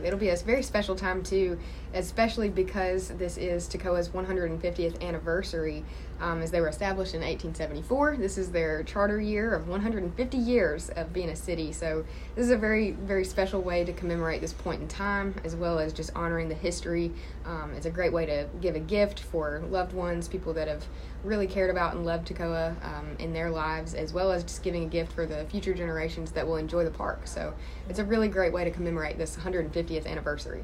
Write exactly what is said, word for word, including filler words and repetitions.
It'll be a very special time, too, especially because this is Toccoa's one hundred fiftieth anniversary, um, as they were established in eighteen seventy-four. This is their charter year of one hundred fifty years of being a city, so this is a very, very special way to commemorate this point in time, as well as just honoring the history. Um, it's a great way to give a gift for loved ones, people that have really cared about and loved Toccoa um, in their lives, as well as just giving a gift for the future generations that will enjoy the park. So it's a really great way to commemorate this one hundred fiftieth anniversary.